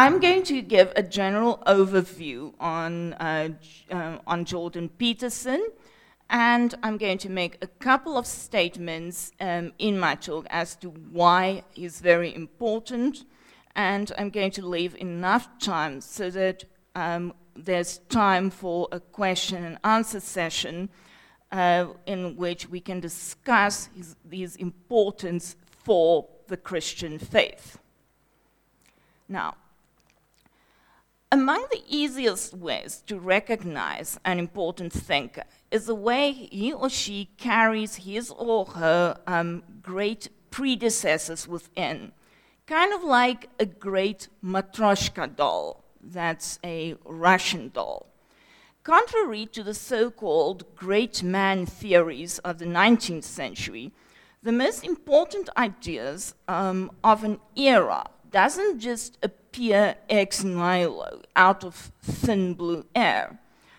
I'm going to give a general overview on Jordan Peterson, and I'm going to make a couple of statements in my talk as to why he's very important, and I'm going to leave enough time so that there's time for a question and answer session in which we can discuss his importance for the Christian faith. Now, among the easiest ways to recognize an important thinker is the way he or she carries his or her great predecessors within, kind of like a great Matryoshka doll. That's a Russian doll. Contrary to the so-called great man theories of the 19th century, the most important ideas of an era doesn't just appear ex nihilo, out of thin blue air,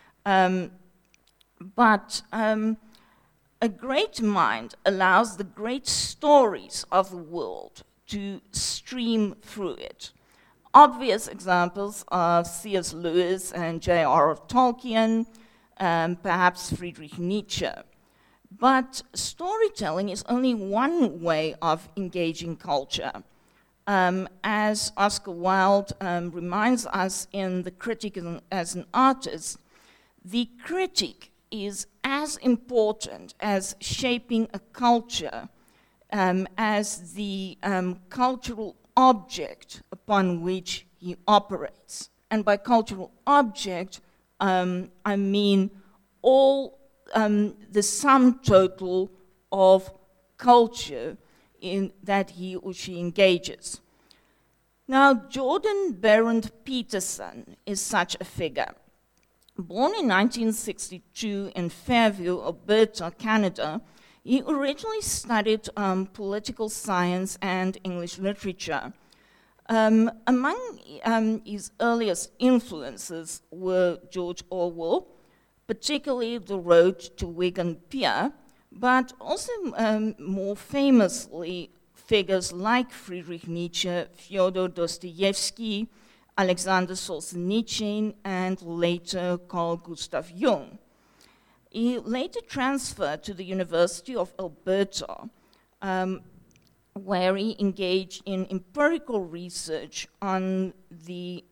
but a great mind allows the great stories of the world to stream through it. Obvious examples are C.S. Lewis and J.R.R. Tolkien, perhaps Friedrich Nietzsche. But storytelling is only one way of engaging culture. As Oscar Wilde reminds us in The Critic as an Artist, the critic is as important as shaping a culture as the cultural object upon which he operates. And by cultural object, I mean all the sum total of culture in that he or she engages. Now, Jordan Berend Peterson is such a figure. Born in 1962 in Fairview, Alberta, Canada, he originally studied political science and English literature. Among his earliest influences were George Orwell, particularly The Road to Wigan Pier, but also more famously figures like Friedrich Nietzsche, Fyodor Dostoevsky, Alexander Solzhenitsyn, and later Carl Gustav Jung. He later transferred to the University of Alberta, where he engaged in empirical research on the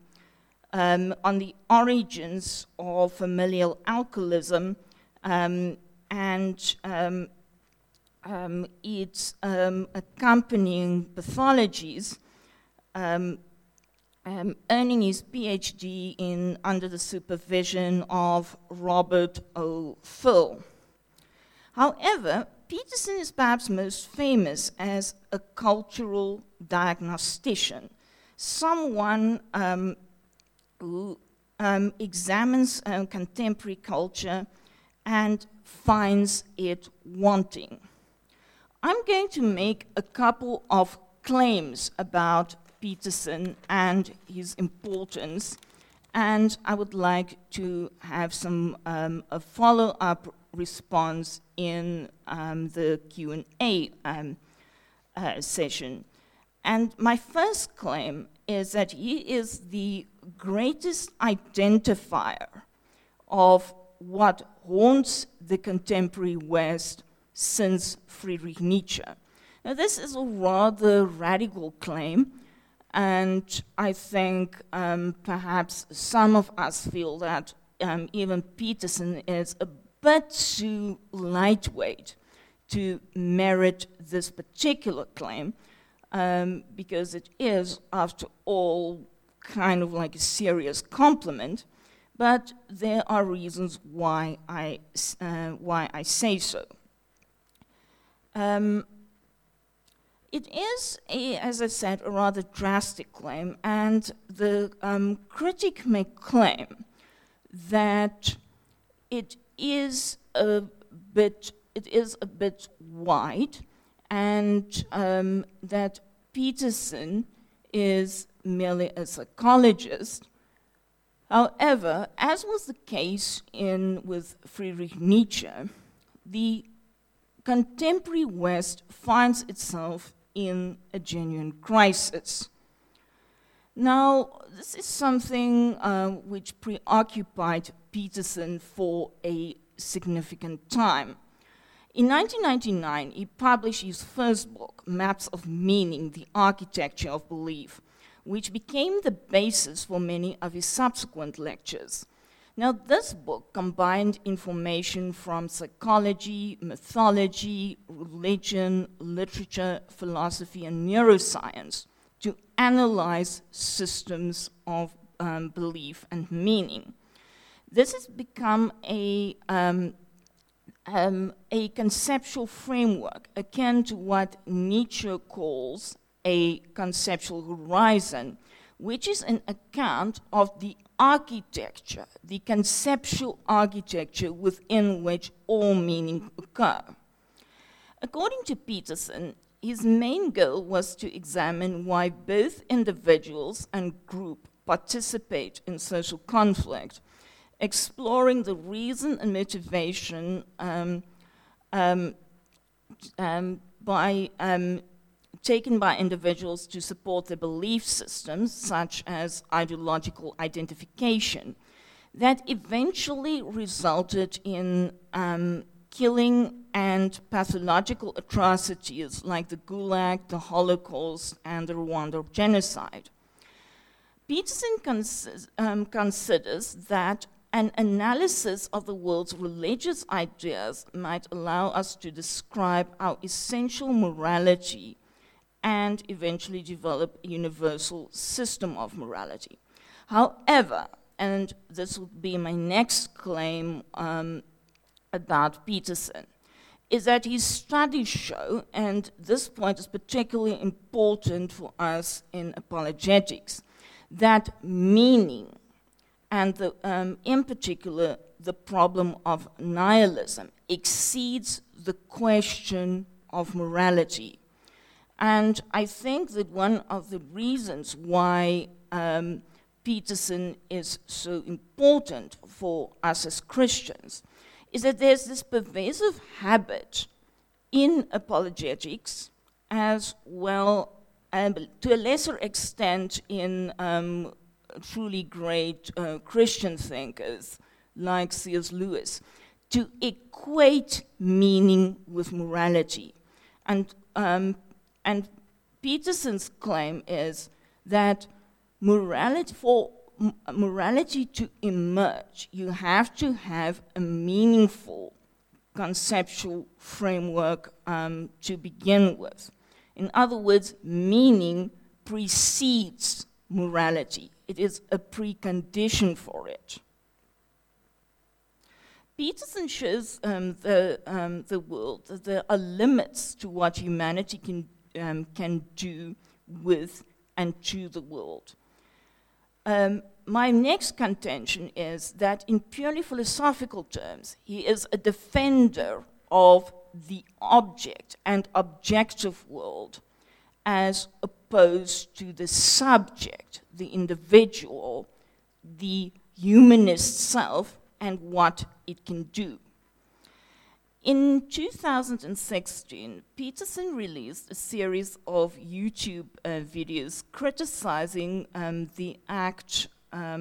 origins of familial alcoholism and its accompanying pathologies, earning his PhD under the supervision of Robert O. Thill. However, Peterson is perhaps most famous as a cultural diagnostician, someone who examines contemporary culture and finds it wanting. I'm going to make a couple of claims about Peterson and his importance, and I would like to have a follow-up response in the Q&A session. And my first claim is that he is the greatest identifier of what haunts the contemporary West since Friedrich Nietzsche. Now, this is a rather radical claim, and I think perhaps some of us feel that even Peterson is a bit too lightweight to merit this particular claim, because it is, after all, kind of like a serious compliment, but there are reasons why I say so. It is, as I said, a rather drastic claim, and the critic may claim that it is a bit wide, and that Peterson is merely a psychologist. However, as was the case with Friedrich Nietzsche, the contemporary West finds itself in a genuine crisis. Now, this is something which preoccupied Peterson for a significant time. In 1999, he published his first book, Maps of Meaning, The Architecture of Belief, which became the basis for many of his subsequent lectures. Now, this book combined information from psychology, mythology, religion, literature, philosophy, and neuroscience to analyze systems of belief and meaning. This has become a conceptual framework akin to what Nietzsche calls a conceptual horizon, which is an account of the architecture, the conceptual architecture within which all meaning occur. According to Peterson, his main goal was to examine why both individuals and group participate in social conflict, exploring the reason and motivation taken by individuals to support their belief systems, such as ideological identification, that eventually resulted in killing and pathological atrocities like the Gulag, the Holocaust, and the Rwanda genocide. Peterson considers that an analysis of the world's religious ideas might allow us to describe our essential morality and eventually develop a universal system of morality. However, and this would be my next claim about Peterson, is that his studies show, and this point is particularly important for us in apologetics, that meaning, and in particular the problem of nihilism, exceeds the question of morality. And I think that one of the reasons why Peterson is so important for us as Christians is that there's this pervasive habit in apologetics, as well, to a lesser extent in truly great Christian thinkers like C.S. Lewis, to equate meaning with morality. And Peterson's claim is that for morality to emerge, you have to have a meaningful conceptual framework to begin with. In other words, meaning precedes morality. It is a precondition for it. Peterson shows the world that there are limits to what humanity can do with and to the world. My next contention is that in purely philosophical terms, he is a defender of the object and objective world as opposed to the subject, the individual, the humanist self, and what it can do. In 2016, Peterson released a series of YouTube videos criticizing the act,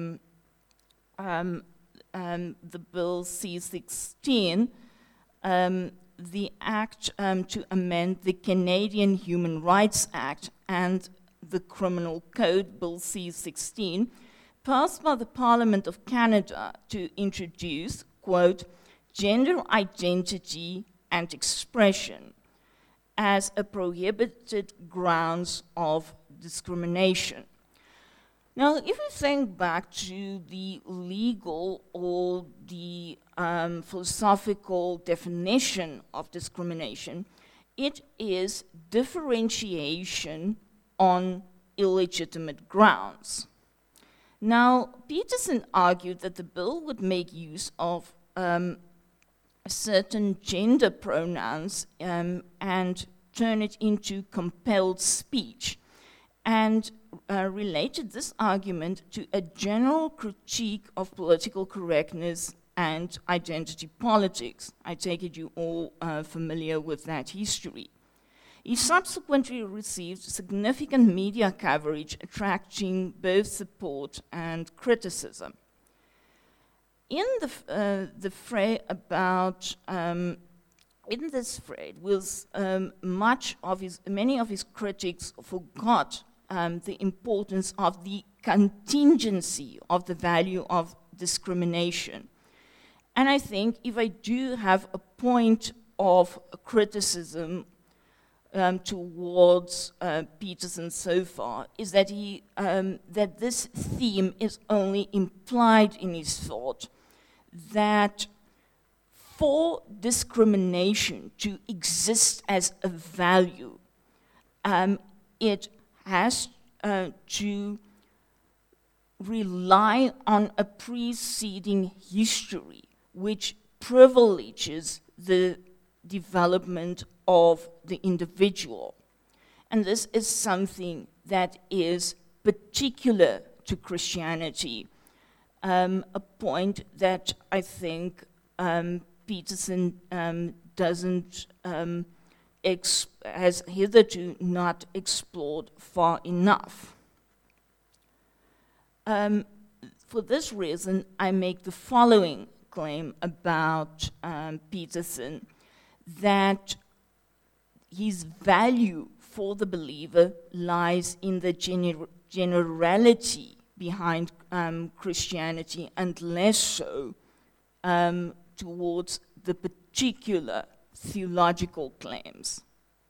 the Bill C-16, the act to amend the Canadian Human Rights Act and the Criminal Code, Bill C-16, passed by the Parliament of Canada to introduce, quote, gender identity and expression as a prohibited grounds of discrimination. Now, if we think back to the legal or the philosophical definition of discrimination, it is differentiation on illegitimate grounds. Now, Peterson argued that the bill would make use of certain gender pronouns and turn it into compelled speech, and related this argument to a general critique of political correctness and identity politics. I take it you all are familiar with that history. He subsequently received significant media coverage, attracting both support and criticism. In the fray about in this fray, many of his critics forgot the importance of the contingency of the value of discrimination. And I think if I do have a point of criticism towards Peterson so far, is that that this theme is only implied in his thought, that for discrimination to exist as a value, it has to rely on a preceding history which privileges the development of the individual. And this is something that is particular to Christianity, a point that I think Peterson has hitherto not explored far enough. For this reason, I make the following claim about Peterson, that his value for the believer lies in the generality behind Christianity, and less so towards the particular theological claims.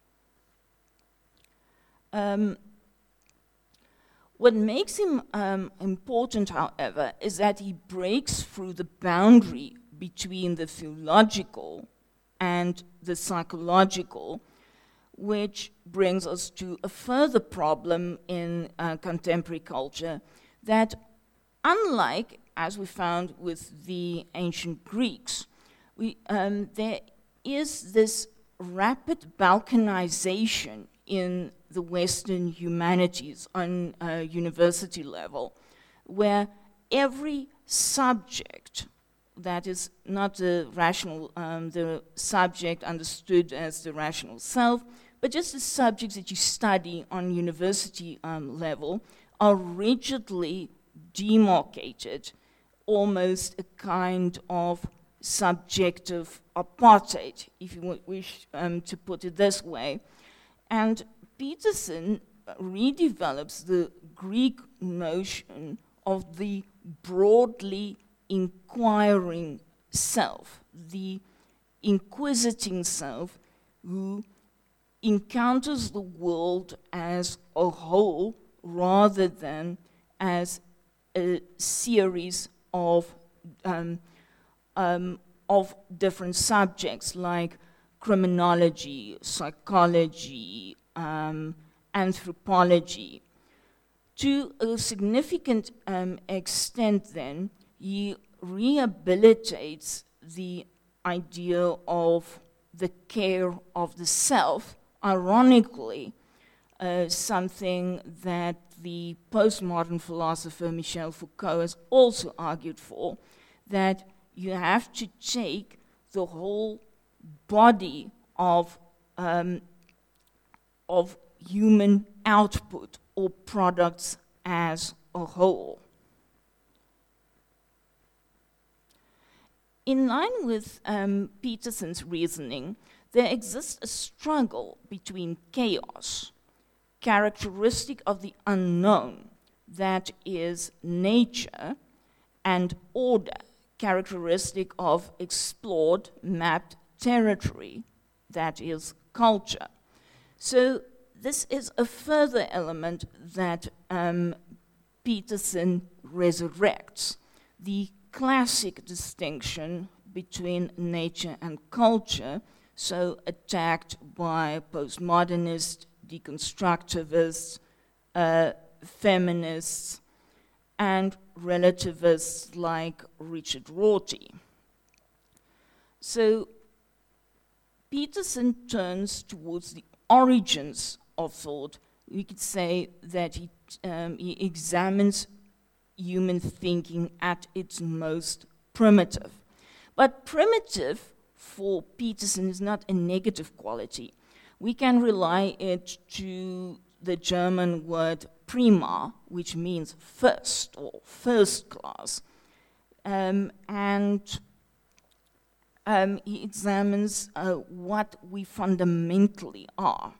What makes him important, however, is that he breaks through the boundary between the theological and the psychological, which brings us to a further problem in contemporary culture, that unlike, as we found with the ancient Greeks, there is this rapid balkanization in the Western humanities on a university level, where every subject that is not the rational, the subject understood as the rational self, but just the subjects that you study on university level are rigidly demarcated, almost a kind of subjective apartheid, if you wish to put it this way. And Peterson redevelops the Greek notion of the broadly inquiring self, the inquisiting self who encounters the world as a whole rather than as a series of different subjects like criminology, psychology, anthropology. To a significant extent, then, he rehabilitates the idea of the care of the self, ironically, something that the postmodern philosopher Michel Foucault has also argued for, that you have to take the whole body of human output or products as a whole. In line with Peterson's reasoning, there exists a struggle between chaos, characteristic of the unknown, that is nature, and order, characteristic of explored, mapped territory, that is culture. So this is a further element that Peterson resurrects, the classic distinction between nature and culture, so attacked by postmodernists, deconstructivists, feminists, and relativists like Richard Rorty. So Peterson turns towards the origins of thought. We could say that he examines human thinking at its most primitive. But primitive for Peterson is not a negative quality. We can rely it to the German word prima, which means first or first class. He examines what we fundamentally are.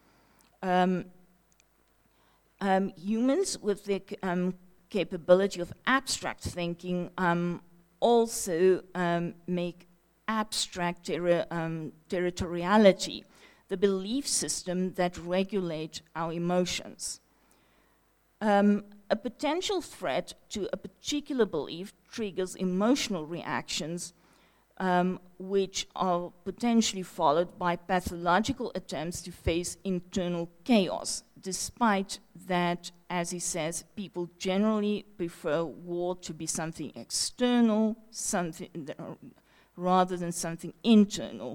Humans with their capability of abstract thinking also make abstract territoriality the belief system that regulates our emotions. A potential threat to a particular belief triggers emotional reactions which are potentially followed by pathological attempts to face internal chaos, despite that, as he says, people generally prefer war to be something external, rather than something internal,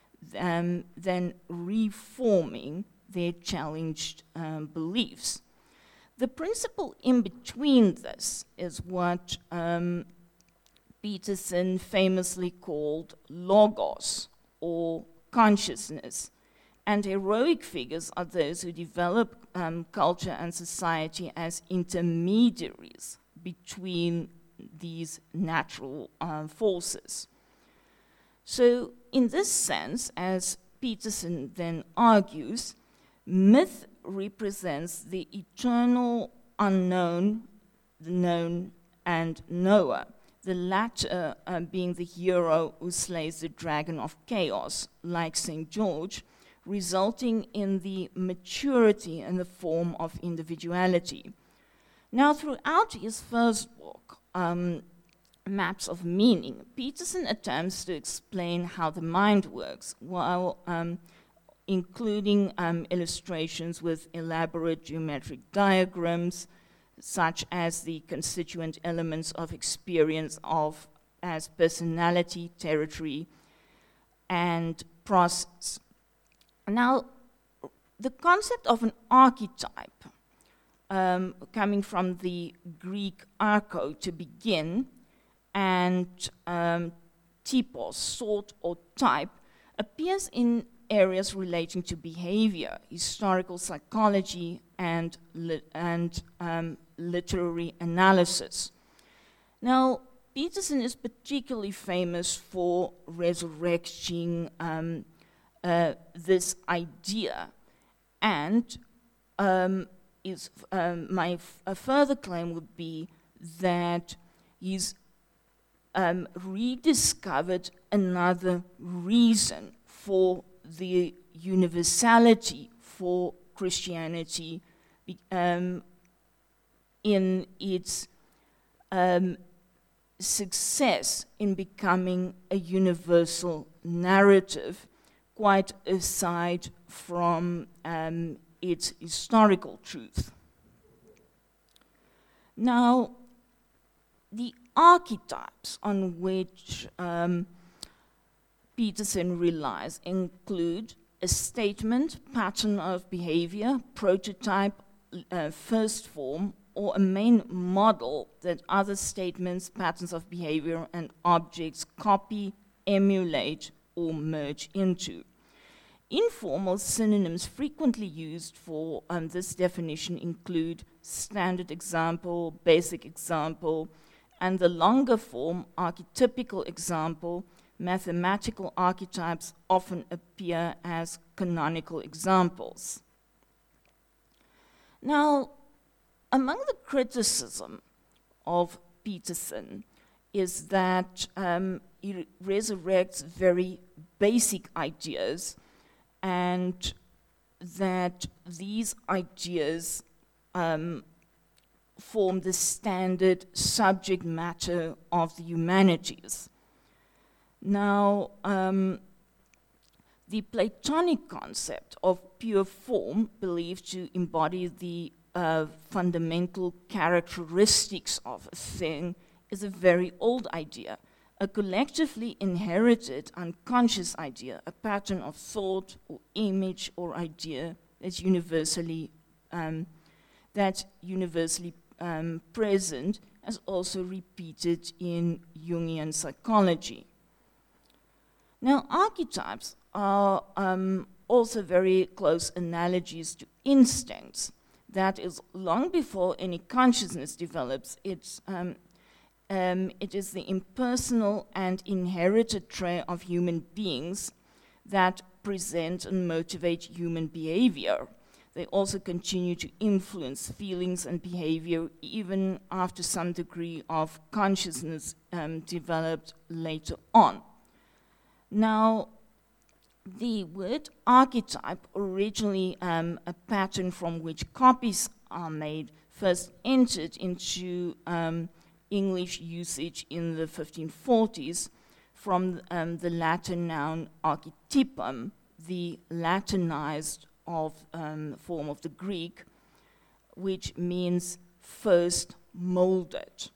than reforming their challenged beliefs. The principle in between this is what Peterson famously called logos, or consciousness, and heroic figures are those who develop culture and society as intermediaries between these natural forces. So, in this sense, as Peterson then argues, myth represents the eternal unknown, the known, and knower, the latter being the hero who slays the dragon of chaos, like St. George, resulting in the maturity in the form of individuality. Now, throughout his first book, Maps of Meaning, Peterson attempts to explain how the mind works, while including illustrations with elaborate geometric diagrams, such as the constituent elements of experience as personality, territory, and process. Now, the concept of an archetype, coming from the Greek archo, to begin, and typos, sort or type, appears in areas relating to behavior, historical psychology, and literary analysis. Now, Peterson is particularly famous for resurrecting this idea, and my further claim would be that he's rediscovered another reason for the universality for Christianity in its success in becoming a universal narrative, quite aside from its historical truth. Now, the archetypes on which Peterson relies include a statement, pattern of behavior, prototype, first form, or a main model that other statements, patterns of behavior, and objects copy, emulate, or merge into. Informal synonyms frequently used for this definition include standard example, basic example, and the longer form, archetypical example. Mathematical archetypes often appear as canonical examples. Now, among the criticism of Peterson is that he resurrects very basic ideas, and that these ideas form the standard subject matter of the humanities. Now, the Platonic concept of pure form, believed to embody the fundamental characteristics of a thing, is a very old idea, a collectively inherited unconscious idea, a pattern of thought or image or idea that's universally present, as also repeated in Jungian psychology. Now, archetypes are also very close analogies to instincts. That is, long before any consciousness develops, it is the impersonal and inherited trait of human beings that present and motivate human behavior. They also continue to influence feelings and behavior even after some degree of consciousness developed later on. Now, the word archetype, originally a pattern from which copies are made, first entered into English usage in the 1540s from the Latin noun archetypum, the Latinized form of the Greek, which means first molded.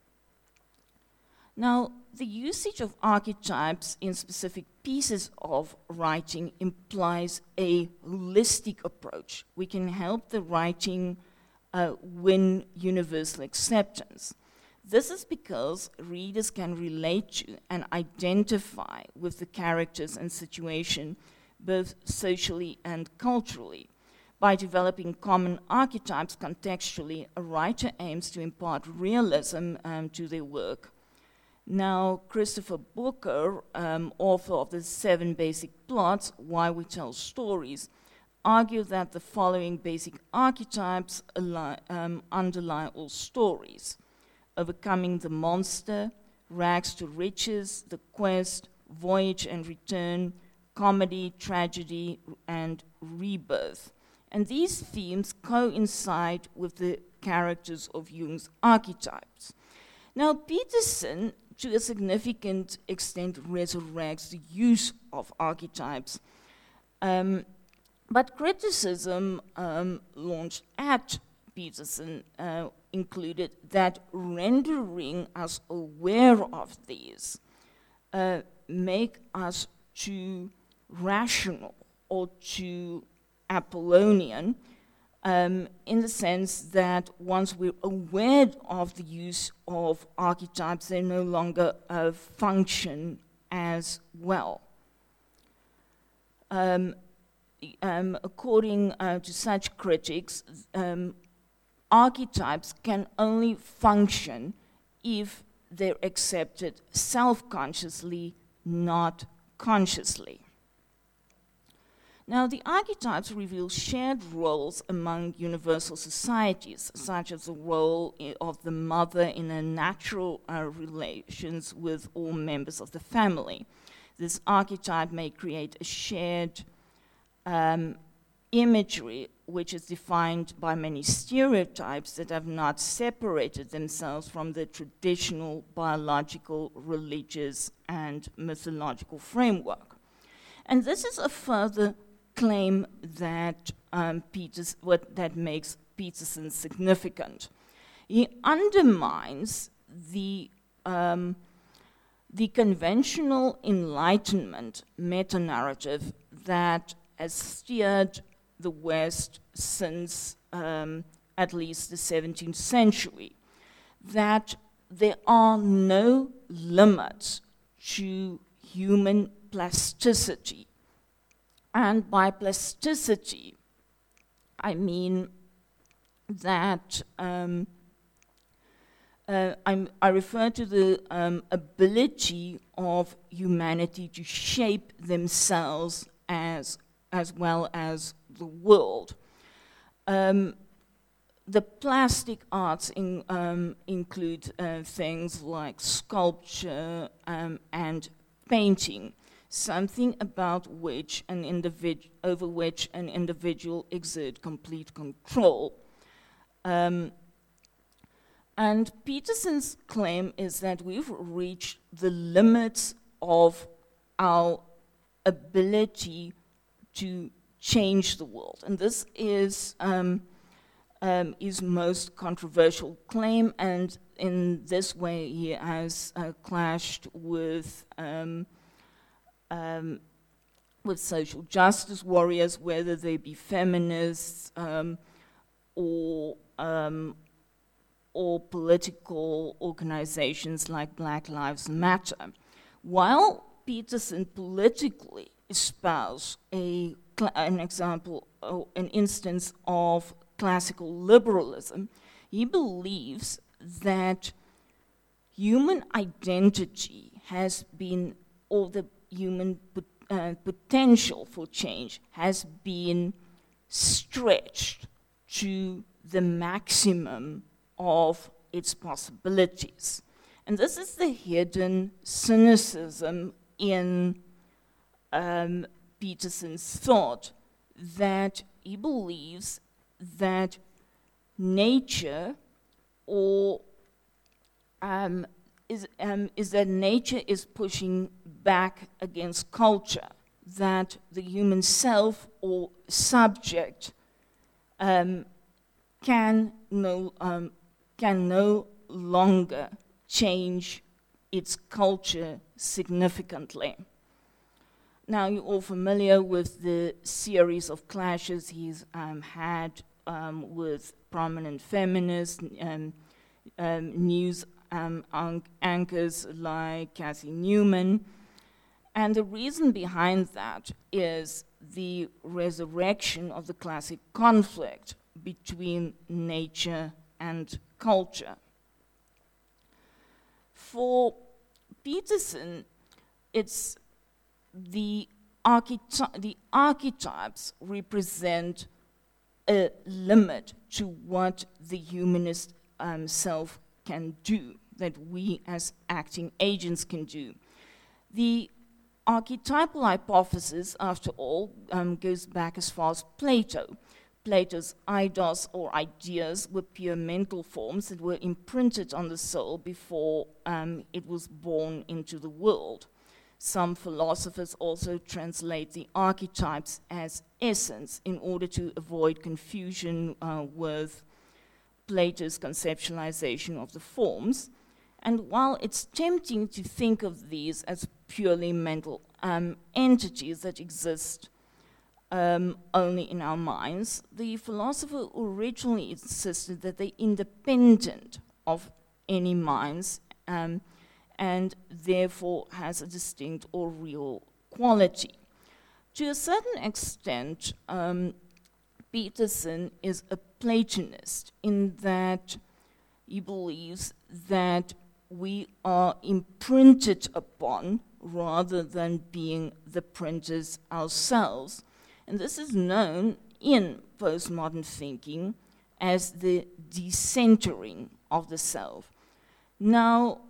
Now, the usage of archetypes in specific pieces of writing implies a holistic approach. We can help the writing win universal acceptance. This is because readers can relate to and identify with the characters and situation, both socially and culturally. By developing common archetypes contextually, a writer aims to impart realism to their work. Now, Christopher Booker, author of the 7 Basic Plots, Why We Tell Stories, argued that the following basic archetypes underlie all stories: overcoming the monster, rags to riches, the quest, voyage and return, comedy, tragedy, and rebirth. And these themes coincide with the characters of Jung's archetypes. Now, Peterson, to a significant extent, resurrects the use of archetypes. But criticism launched at Peterson included that rendering us aware of these make us too rational or too Apollonian, in the sense that once we're aware of the use of archetypes, they no longer function as well. According to such critics, archetypes can only function if they're accepted self-consciously, not consciously. Now, the archetypes reveal shared roles among universal societies, such as the role of the mother in her natural relations with all members of the family. This archetype may create a shared imagery which is defined by many stereotypes that have not separated themselves from the traditional biological, religious, and mythological framework. And this is a further claim that that makes Peterson significant. He undermines the conventional Enlightenment meta-narrative that has steered the West since at least the 17th century, that there are no limits to human plasticity. And by plasticity, I mean that I refer to the ability of humanity to shape themselves as well as the world. The plastic arts include things like sculpture and painting, something about which over which an individual exerts complete control. And Peterson's claim is that we've reached the limits of our ability to change the world. And this is his most controversial claim, and in this way he has clashed with social justice warriors, whether they be feminists or political organizations like Black Lives Matter. While Peterson politically espoused a an example, an instance of classical liberalism, he believes that human identity has been, or the human potential for change has been stretched to the maximum of its possibilities. And this is the hidden cynicism in Peterson's thought, that he believes that nature, or is that nature is pushing back against culture, that the human self or subject can no longer change its culture significantly. Now, you're all familiar with the series of clashes he's had with prominent feminist news anchors like Cassie Newman. And the reason behind that is the resurrection of the classic conflict between nature and culture. For Peterson, it's the archetypes represent a limit to what the humanist self can do, that we as acting agents can do. The archetypal hypothesis, after all, goes back as far as Plato. Plato's eidos, or ideas, were pure mental forms that were imprinted on the soul before it was born into the world. Some philosophers also translate the archetypes as essence in order to avoid confusion with Plato's conceptualization of the forms. And while it's tempting to think of these as purely mental entities that exist only in our minds, the philosopher originally insisted that they're independent of any minds and therefore has a distinct or real quality. To a certain extent, Peterson is a Platonist in that he believes that we are imprinted upon rather than being the printers ourselves. And this is known in postmodern thinking as the decentering of the self. Now,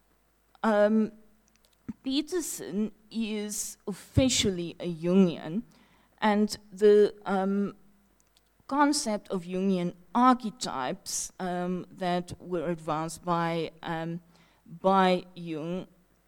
Peterson is officially a Jungian, and the concept of Jungian archetypes that were advanced by Jung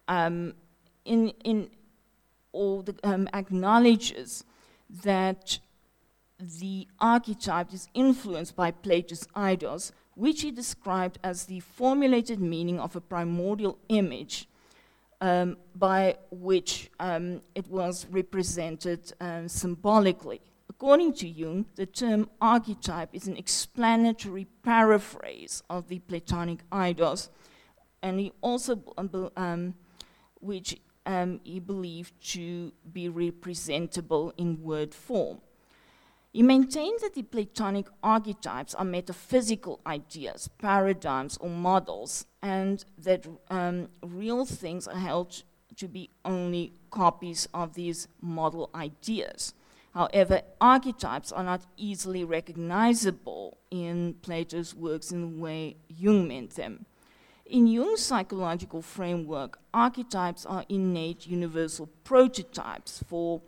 acknowledges that the archetype is influenced by Plato's eidos, which he described as the formulated meaning of a primordial image by which it was represented symbolically. According to Jung, the term archetype is an explanatory paraphrase of the Platonic eidos, and he also, which he believed to be representable in word form. He maintained that the Platonic archetypes are metaphysical ideas, paradigms, or models, and that real things are held to be only copies of these model ideas. However, archetypes are not easily recognizable in Plato's works in the way Jung meant them. In Jung's psychological framework, archetypes are innate universal prototypes for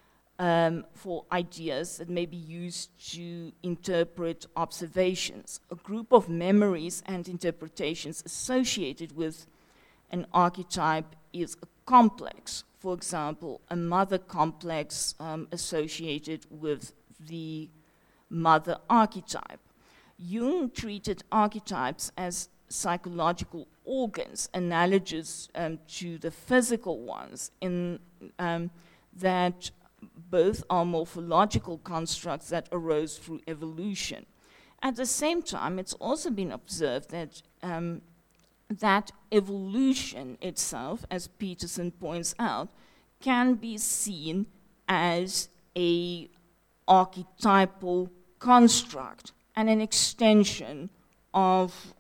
ideas that may be used to interpret observations. A group of memories and interpretations associated with an archetype is a complex. For example, a mother complex associated with the mother archetype. Jung treated archetypes as psychological organs, analogous to the physical ones, in that both are morphological constructs that arose through evolution. At the same time, it's also been observed that that evolution itself, as Peterson points out, can be seen as a archetypal construct and an extension of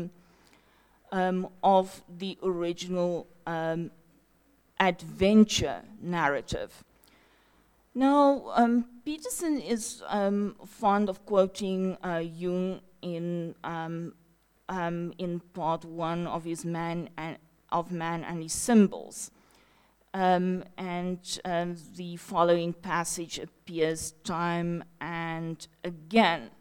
the original adventure narrative. Now, Peterson is fond of quoting Jung in part one of his Man and His Symbols. And the following passage appears time and again.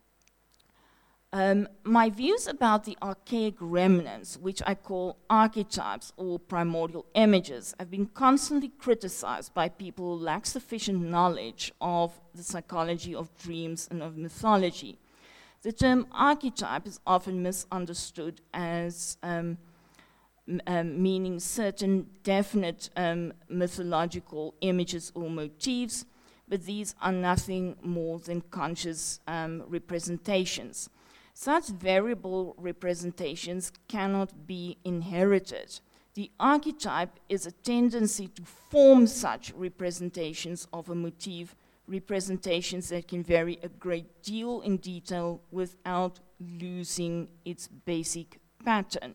My views about the archaic remnants, which I call archetypes or primordial images, have been constantly criticized by people who lack sufficient knowledge of the psychology of dreams and of mythology. The term archetype is often misunderstood as meaning certain definite mythological images or motifs, but these are nothing more than conscious representations. Such variable representations cannot be inherited. The archetype is a tendency to form such representations of a motif, representations that can vary a great deal in detail without losing its basic pattern.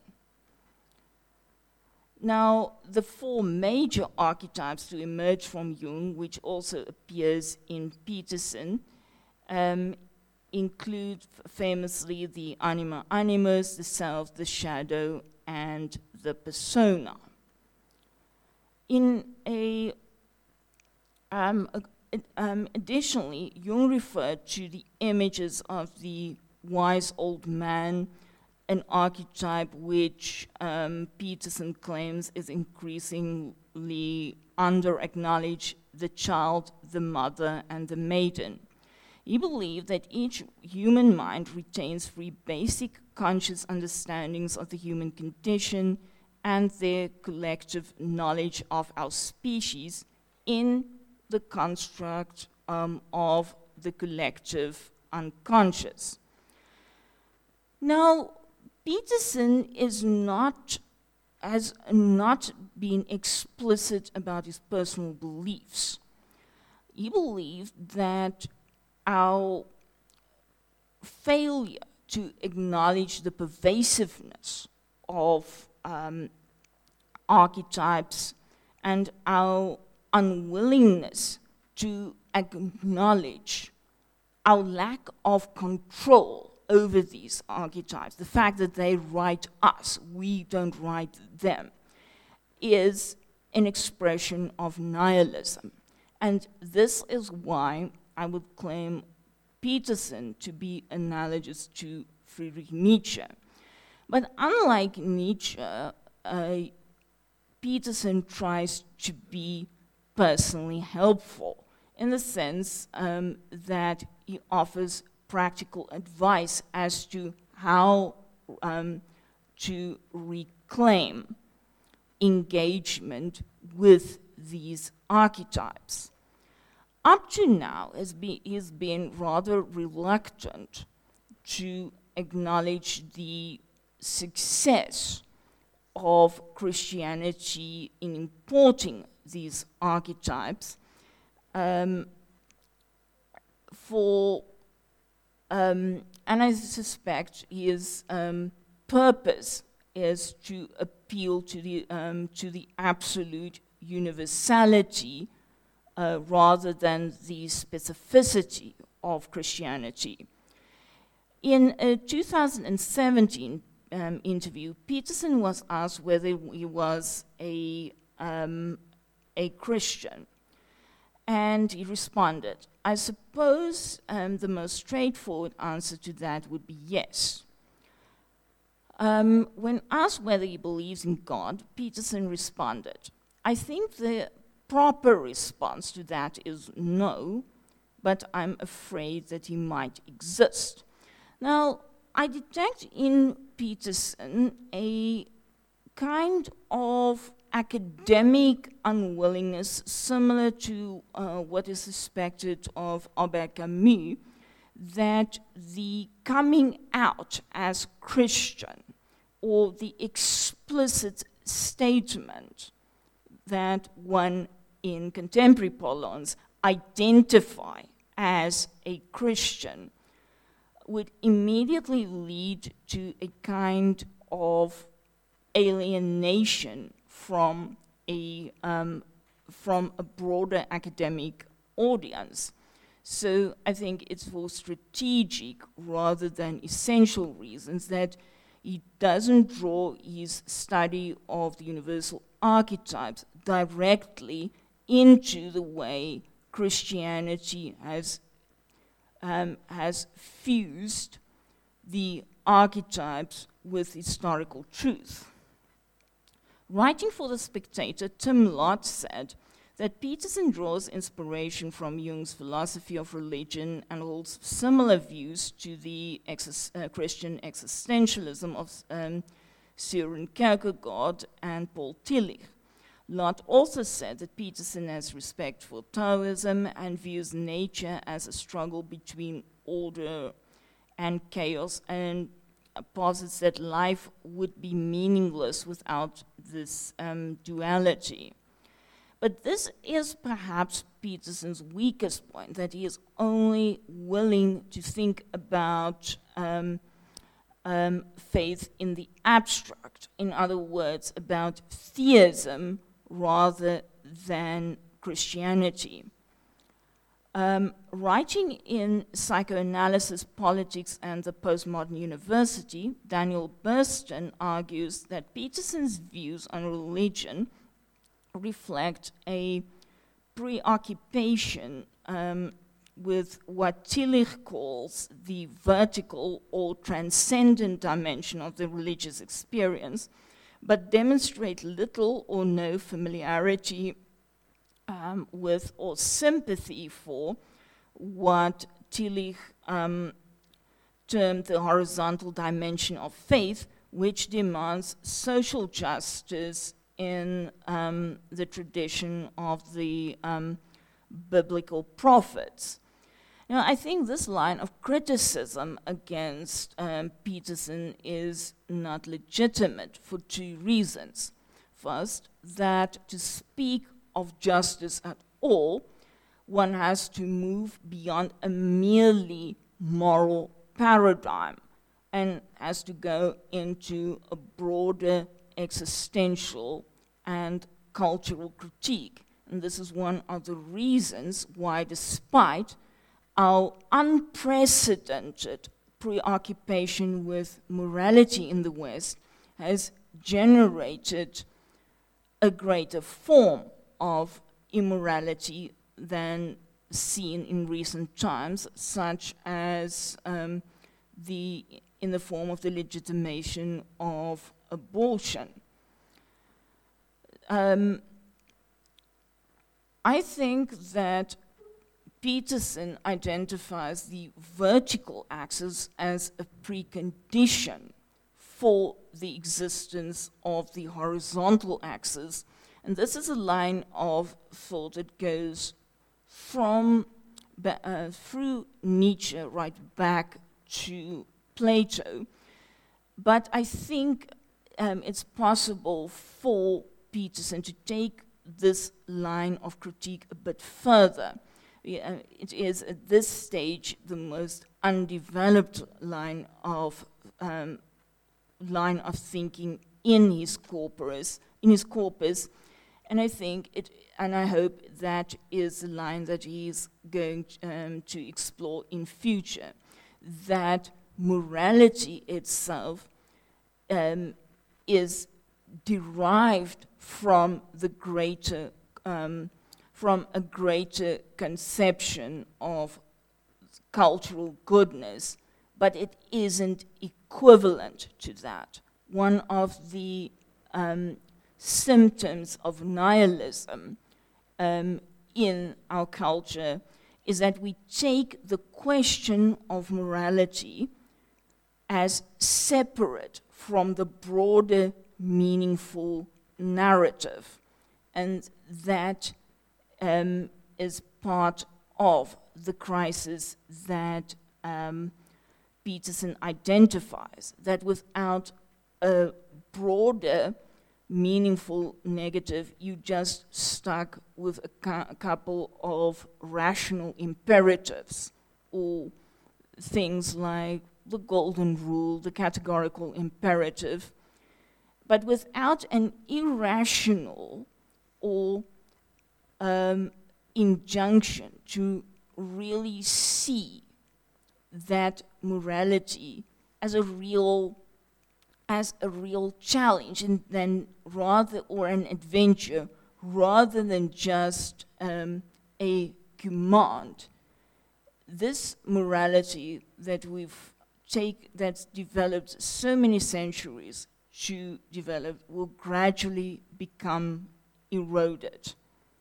Now, the four major archetypes to emerge from Jung, which also appears in Peterson, include famously the anima animus, the self, the shadow, and the persona. Additionally, Jung referred to the images of the wise old man, an archetype which Peterson claims is increasingly under-acknowledged: the child, the mother, and the maiden. He believed that each human mind retains three basic conscious understandings of the human condition and their collective knowledge of our species in the construct of the collective unconscious. Now, Peterson has not been explicit about his personal beliefs. He believed that our failure to acknowledge the pervasiveness of archetypes and our unwillingness to acknowledge our lack of control over these archetypes, the fact that they write us, we don't write them, is an expression of nihilism. And this is why I would claim Peterson to be analogous to Friedrich Nietzsche. But unlike Nietzsche, Peterson tries to be personally helpful in the sense that he offers practical advice as to how to reclaim engagement with these archetypes. Up to now, he's been rather reluctant to acknowledge the success of Christianity in importing these archetypes and I suspect his purpose is to appeal to the absolute universality rather than the specificity of Christianity. In a 2017 interview, Peterson was asked whether he was a Christian, and he responded, "I suppose the most straightforward answer to that would be yes." When asked whether he believes in God, Peterson responded, "I think the proper response to that is no, but I'm afraid that he might exist." Now, I detect in Peterson a kind of academic unwillingness similar to what is suspected of Albert Camus, that the coming out as Christian or the explicit statement that one, in contemporary parlance, identify as a Christian would immediately lead to a kind of alienation from a broader academic audience. So I think it's for strategic rather than essential reasons that he doesn't draw his study of the universal archetypes directly into the way Christianity has fused the archetypes with historical truth. Writing for The Spectator, Tim Lott said that Peterson draws inspiration from Jung's philosophy of religion and holds similar views to the Christian existentialism of Søren Kierkegaard and Paul Tillich. Lott also said that Peterson has respect for Taoism and views nature as a struggle between order and chaos, and posits that life would be meaningless without this duality. But this is perhaps Peterson's weakest point, that he is only willing to think about faith in the abstract. In other words, about theism rather than Christianity. Writing in Psychoanalysis, Politics, and the Postmodern University, Daniel Burston argues that Peterson's views on religion reflect a preoccupation with what Tillich calls the vertical or transcendent dimension of the religious experience, but demonstrate little or no familiarity with or sympathy for what Tillich termed the horizontal dimension of faith, which demands social justice in the tradition of the biblical prophets. Now, I think this line of criticism against Peterson is not legitimate for two reasons. First, that to speak of justice at all, one has to move beyond a merely moral paradigm and has to go into a broader existential and cultural critique. And this is one of the reasons why, despite our unprecedented preoccupation with morality in the West, has generated a greater form of immorality than seen in recent times, such as in the form of the legitimation of abortion. I think that Peterson identifies the vertical axis as a precondition for the existence of the horizontal axis. And this is a line of thought that goes from through Nietzsche right back to Plato. But I think it's possible for Peterson to take this line of critique a bit further. It is at this stage the most undeveloped line of thinking in his corpus, and I think and I hope that is the line that he's going to explore in future. That morality itself is derived from the greater from a greater conception of cultural goodness, but it isn't equivalent to that. One of the symptoms of nihilism in our culture is that we take the question of morality as separate from the broader, meaningful narrative, and that is part of the crisis that Peterson identifies, that without a broader, meaningful negative, you just stuck with a couple of rational imperatives, or things like the golden rule, the categorical imperative, but without an irrational or injunction to really see that morality as a real challenge, and then or an adventure, rather than just a command. This morality that that's developed so many centuries to develop will gradually become eroded.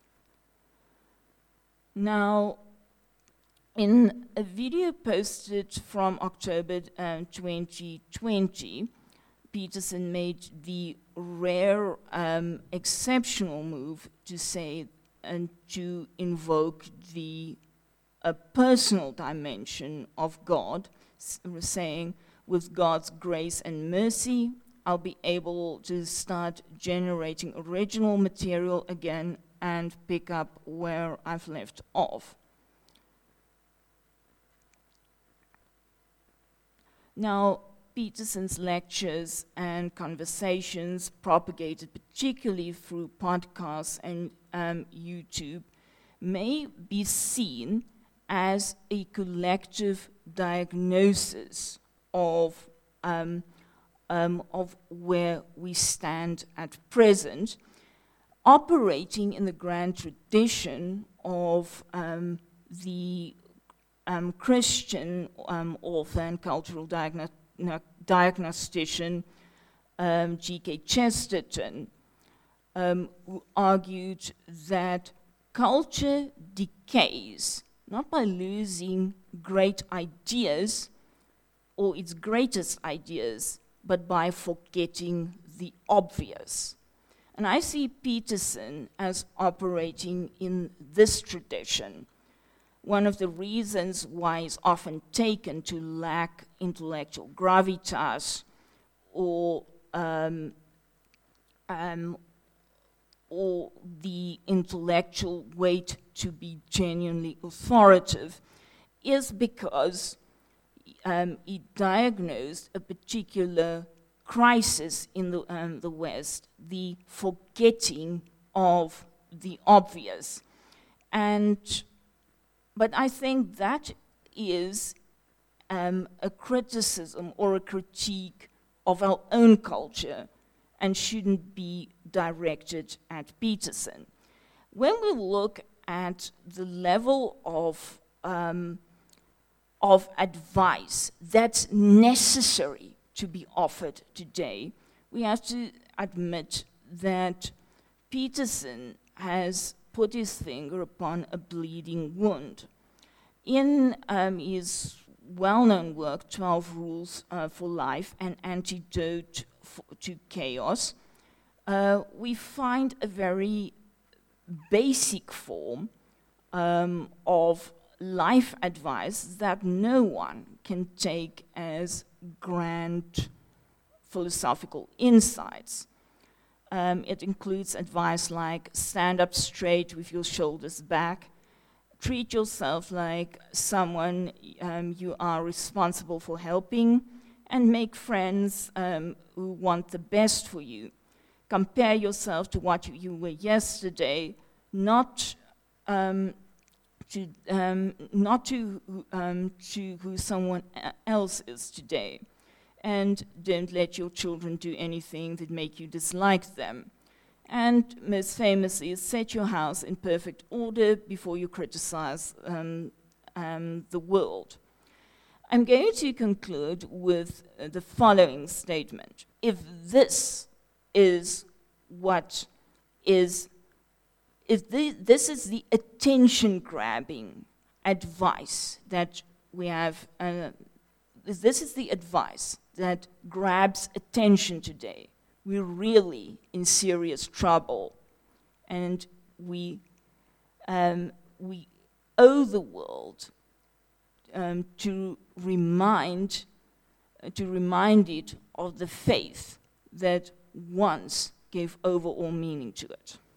Now, in a video posted from October 2020, Peterson made the rare, exceptional move to say and to invoke the personal dimension of God, saying, with God's grace and mercy, I'll be able to start generating original material again and pick up where I've left off. Now, Peterson's lectures and conversations, propagated particularly through podcasts and YouTube, may be seen as a collective diagnosis of where we stand at present, operating in the grand tradition of the Christian author and cultural diagnostician G.K. Chesterton, who argued that culture decays not by losing great ideas or its greatest ideas, but by forgetting the obvious. And I see Peterson as operating in this tradition. One of the reasons why he's often taken to lack intellectual gravitas or the intellectual weight to be genuinely authoritative is because he diagnosed a particular crisis in the West, the forgetting of the obvious. But I think that is a criticism or a critique of our own culture and shouldn't be directed at Peterson. When we look at the level of advice that's necessary to be offered today, we have to admit that Peterson has put his finger upon a bleeding wound. In his well-known work, 12 Rules for Life, An Antidote to Chaos, we find a very basic form of life advice that no one can take as grand philosophical insights. It includes advice like stand up straight with your shoulders back, treat yourself like someone you are responsible for helping, and make friends who want the best for you. Compare yourself to what you were yesterday, not to who someone else is today. And don't let your children do anything that make you dislike them. And most famously, set your house in perfect order before you criticize the world. I'm going to conclude with the following statement. If this is this is the attention-grabbing advice that we have, this is the advice that grabs attention today, we're really in serious trouble, and we owe the world to remind it of the faith that once give overall meaning to it.